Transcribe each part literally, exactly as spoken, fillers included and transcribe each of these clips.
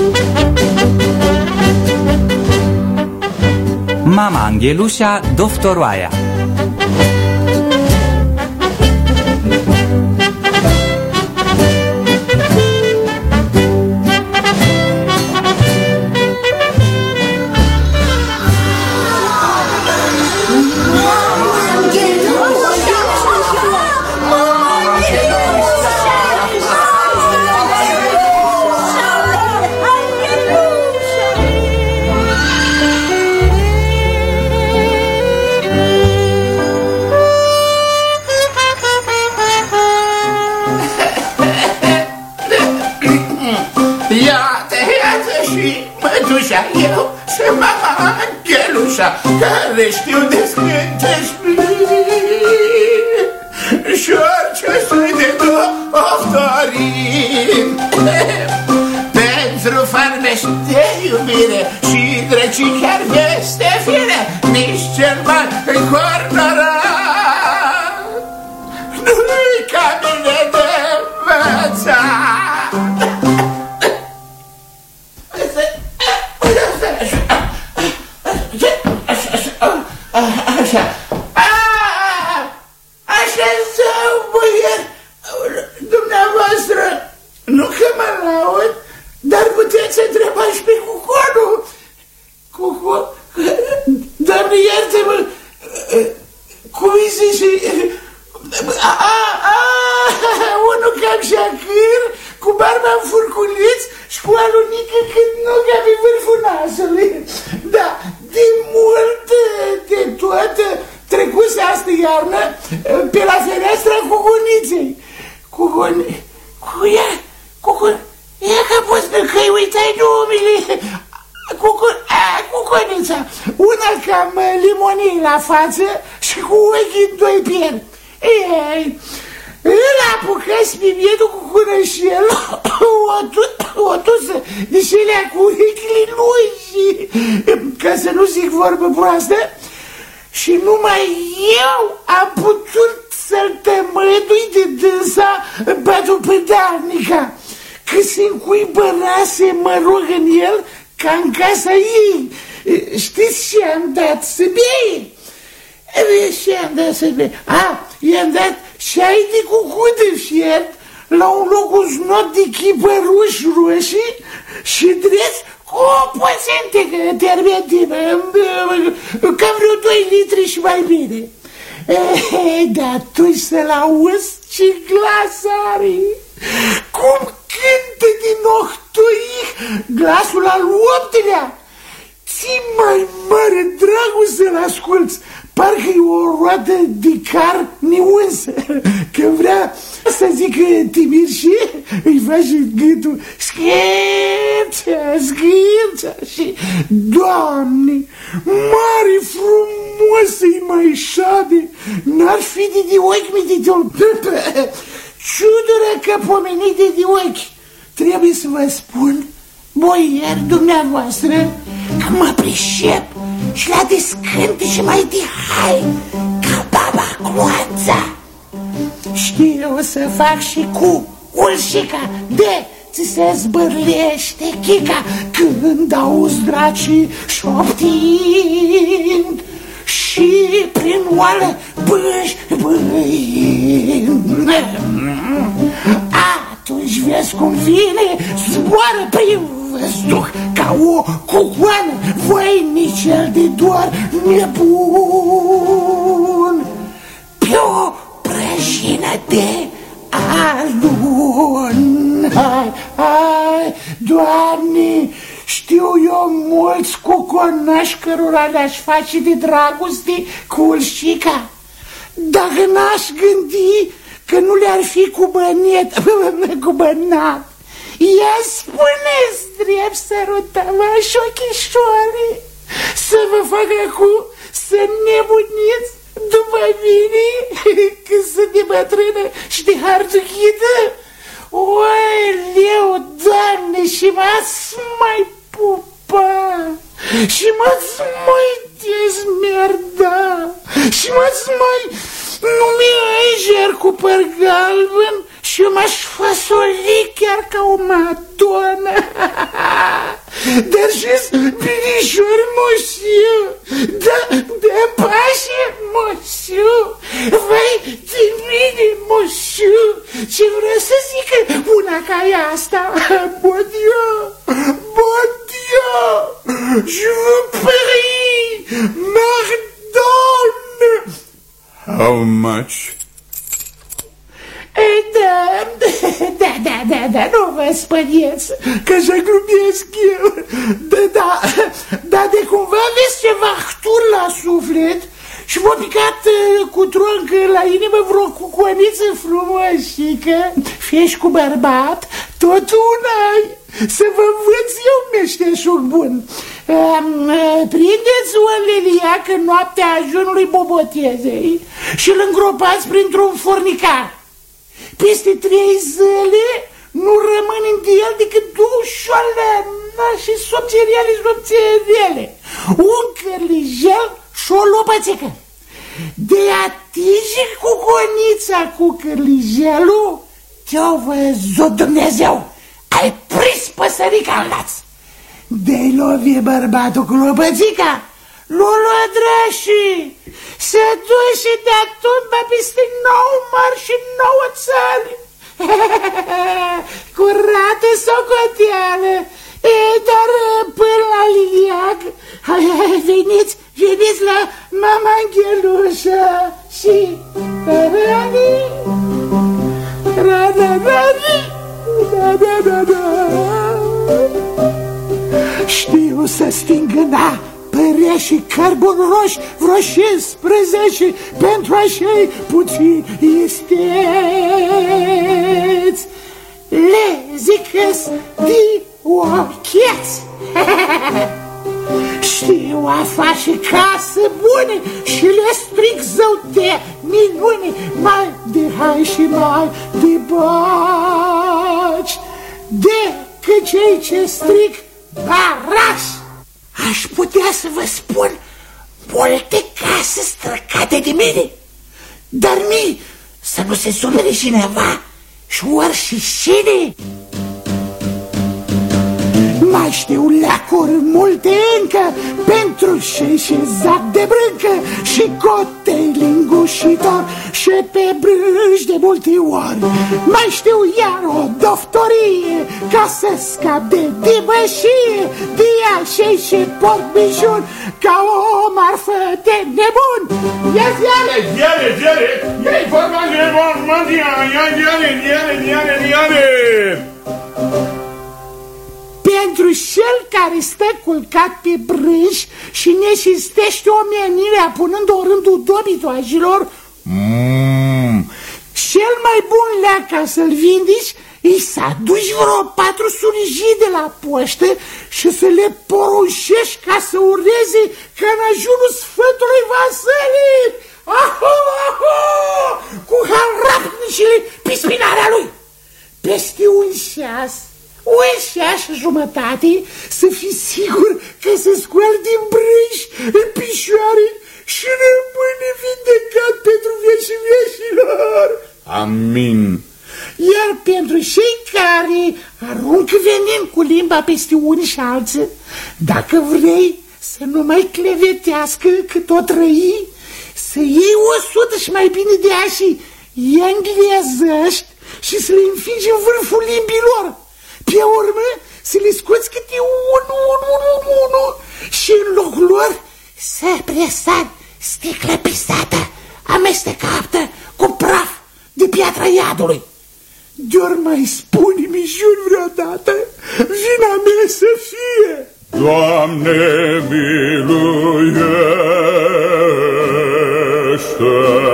Mama Anghelușa, Doftoroaia. Care știu de scântești și orice sui de doctorin. Pentru farmești de iubire și drăcii chiar peste fire, nici cel mai cornorat nu-i ca mine de învățat. Așa, așa sau, băier, dumneavoastră, nu că mă laud, dar puteți întreba și pe Cuconul. Cucon, doamne, iartă-mă, cum îi zice, a, a, a, unul cam șacâr, cu barba în furculiț și cu alunică cât nuca pe vârful nasului. Da, de mult, de tot, trecuse astă iarnă pe la fereastra Cucuniței. Cucun... Cu ea, Cucun... Ea că poți că-i uitai numele. Cucun... A, Cucunița, una cam limonie la față și cu ochii în doi pieri. Ei, îl apucă-ți pe bietul cu cunășel, o tusă de șelea cu urechile lui și, ca să nu zic vorbă proastă, și numai eu am putut să-l tămădui de dânsa patupădarnica, că se încuibărase, mă rog, în el ca în casa ei. Știți ce am dat să bei? Și am dat să bei. A, i-am dat șai de cucut de fiert la un loc cu znot de chipăruși roșii și drept cu o poțentecă termentivă, cam vreo doi litri și mai bine. Ei, dar tu să-l auzi ce glas are, cum cântă din ochtoic, glasul al optelea. Ți mai mare dragul să-l asculți, parcă-i o roată de car niunsă, că vrea să zică timir și îi face gâtul scârță, scârță și, Doamne, mare frumos să-i mai șade, n-ar fi de de ochi mititul. Ciudură că pomenite de ochi. Trebuie să vă spun, boieri dumneavoastră, că mă pricep și la descânte și mai de hai ca baba Coața. Știu să fac și cu ulșica de ți se zbârlește chica când auzi dracii șoptind și prin oală bâși bâind. Atunci vezi cum vine, zboară prin văzduh ca o cucoană, voinicel de doar nebun, pe o prăjină de alun. Hai, hai, Doamne, știu eu mulți cuconași cărora le-aș face de dragoste cu ulșica, dacă n-aș gândi că nu le-ar fi cu bănet, cu bănat. Ia spuneți drept, sărută-mă și ochișoare, să vă fac acum să nebuniți după mine când sunt de bătrână și de hartuchită. Oi, leu, Doamne, și m-ați mai pupa și m-ați mai dezmerda și m-ați mai numi înger cu păr galben și eu m-aș fasoli chiar ca o madonă. dar și-s binișor, mosiu. Da, da, pașe, mosiu. Vai de mine, mosiu. Ce vreau să zic una ca e asta? Bon Dieu, bon Dieu, je vous prie, pardonne. How much? Da, da, da, da, da, nu vă spănieți, că așa glumesc eu. Da, da, da, de cumva aveți ceva htur la suflet și v-a picat cu troncă la inimă vreo cuconiță frumoșică, fiești cu bărbat, tot una-i, să vă învăț eu meșteșug bun. Prindeți o leliac în noaptea ajunului Bobotezei și îl îngropați printr-un fornicar. Peste trei zile nu rămân în el decât două șoală și subțeriale, subțeriale, un cărlijel și o lopățică. De atinge cu conița cu cărlijelul, te-a văzut Dumnezeu, ai prins păsărica în laț. De-ai lovi bărbatul cu lopățica, l-o lua drașii, se duce de-a tumba peste nouă mari și nouă țări. Curată socoteală, e, dar până la liliac, veniți, veniți la mama Anghelușa și rani, rani, rani, da, da, da, da. Știu să stingâna părea și carbon roș, vreo șaisprezece, pentru așa-i puțin isteți. Le zic-s de ocheți. Știu a face casă bune și le stric zău de minune, mai de hai și mai de baci, decât cei ce stric barași. Aș putea să vă spun multe case străcate de mine, dar mie să nu se supere cineva și ori și cine. Mai știu leacuri multe încă pentru șeșezat de brâncă și cotei lingușitor și pe brânci de multe ori. Mai știu iar o doftorie ca să scap de dibășie, de ea și port bijun ca o marfă de nebun. Ia ziare! Ziare, ziare! Ia-i forma de nebun, mă, ia, ziare, ziare, ziare, ziare! Pentru cel care stă culcat pe brânci și ne cinstește omenirea punând-o în rândul dobitoajilor, mm. cel mai bun leac ca să-l vindici e să aduci vreo patru surijii de la poștă și să le poruncești ca să ureze ca în ajunul Sfântului Vasile, aho, aho, cu harapnicile pe spinarea lui. Peste un ceas, o eșea și jumătate, să fii sigur că se scoală din brânci în picioare și rămâne vindecat pentru vieții vieților. Amin. Iar pentru cei care aruncă venin cu limba peste unii și alții, dacă vrei să nu mai clevetească cât o trăi, să iei o sută și mai bine de așa englezăști și să le înfingi în vârful limbilor. Pe urmă să le scoți câte unu, unu, unu, unu și în locul lor să presari sticlă pisată, amestecată cu praf de piatra iadului. De-ori mai spune mișuni vreodată, vina mea să fie. Doamne, miluiește!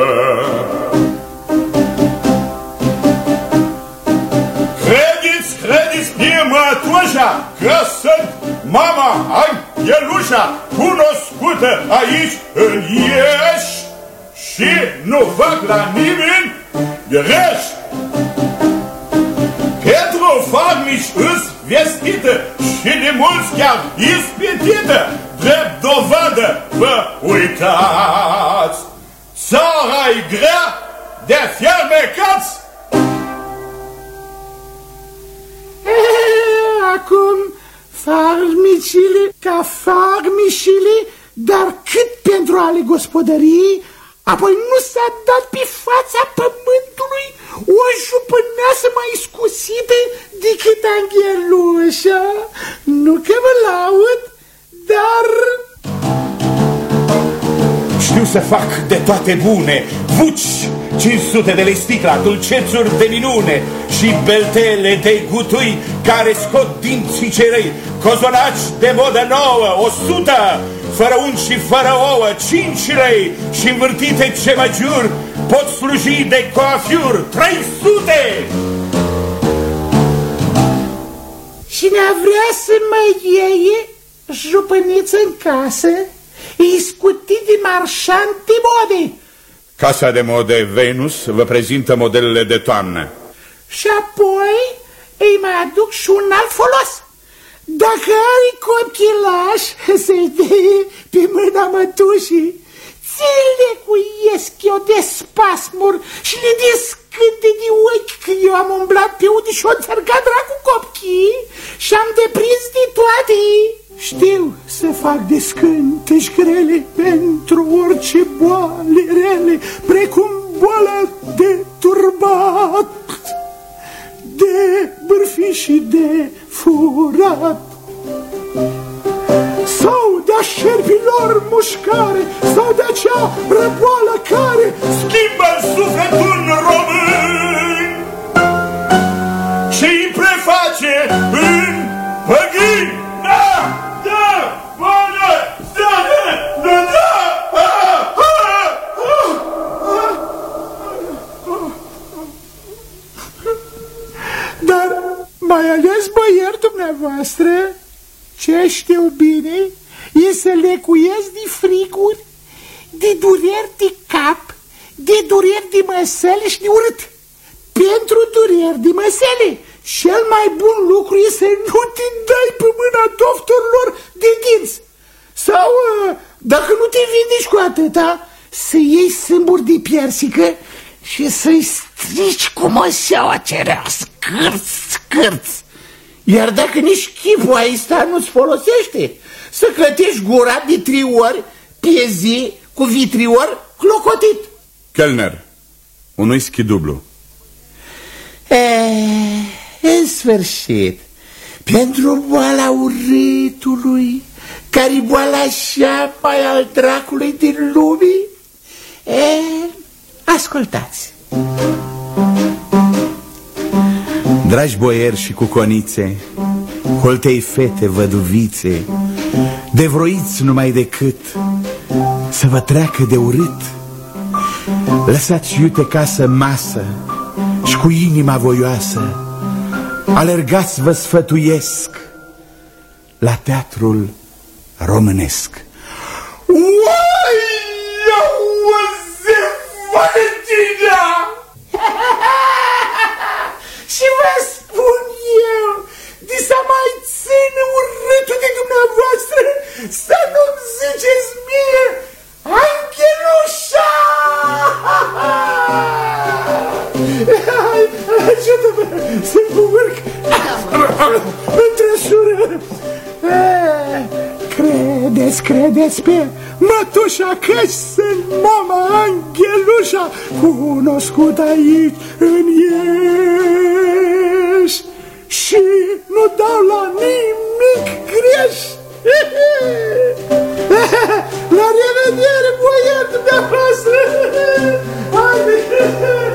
Că sunt mama Anghelușa, cunoscută aici în Ieși și nu fac la nimeni greș. Pentru farmici îs vestită și de mulți chiar ispitită, drept dovadă vă uitați. Țara-i grea de fermecați. Acum Farmicile ca farmicile, dar cât pentru ale gospodăriei, apoi nu s-a dat pe fața pământului o jupâneasă mai iscusită decât Anghelușa. Nu că mă laud, dar... Știu să fac de toate bune, vuci, cinci sute de lei sticla, dulcețuri de minune și beltele de gutui care scot dinții cei răi, cozonaci de modă nouă, o sută, fără unt și fără ouă, cinci lei și învârtite ce mă jur, pot sluji de coafiur, trei sute! Și ne-a vrea să mă iei jupâniță în casă, iscutit de marșant de mode. Casa de mode Venus vă prezintă modelele de toamnă. Și apoi îi mai aduc și un alt folos. Dacă are copilaș, să-i dea pe mâna mătușii, ți-le cuiesc eu de spasmuri și le descânte de ochi, că eu am umblat pe unde și-o țărgat dracu copchii și am deprins de toate. Știu să fac descânteci grele pentru orice boale rele, precum boala de turbat, de bârfi și de furat, sau de-a șerpilor mușcare, sau de acea răboală care schimbă sufletul român și îi preface în păgâni. Da! Da! Bună! Da! Da! Da! Dar mai ales, băieri dumneavoastră, ce știu bine e să lecuiesc de friguri, de dureri de cap, de dureri de măsele și de urât. Pentru dureri de măsele, cel mai bun lucru e să nu te dai pe mâna doctorilor de dinți. Sau, dacă nu te vindești cu atâta, să iei sâmburi de piersică și să-i strici cu măseaua cerească, cârț, cârț. Iar dacă nici chipul ăsta nu-ți folosește, să clătești gura de trei ori pe zi cu vitriol clocotit. Kellner, un whisky dublu. E, în sfârșit, pentru boala urâtului, care-i boala așa mai al dracului din lume, e, ascultați. Dragi boieri și cuconițe, coltei fete văduvițe, devroiți numai decât să vă treacă de urât, lăsați iute casă masă și cu inima voioasă alergați, vă sfătuiesc, la teatrul românesc. Uai, auzi, Valentina! Și vă spun eu, de să mai țină urâtul de dumneavoastră, să nu-mi ziceți mie, Anghelușa! Ajută-mă să-mi urc în trăsură. Credeți, credeți pe mătușa că sunt mama Anghelușa, cunoscut aici în Iași, și nu dau la nimic greș. La revedere, boieri dumneavoastră! Haide!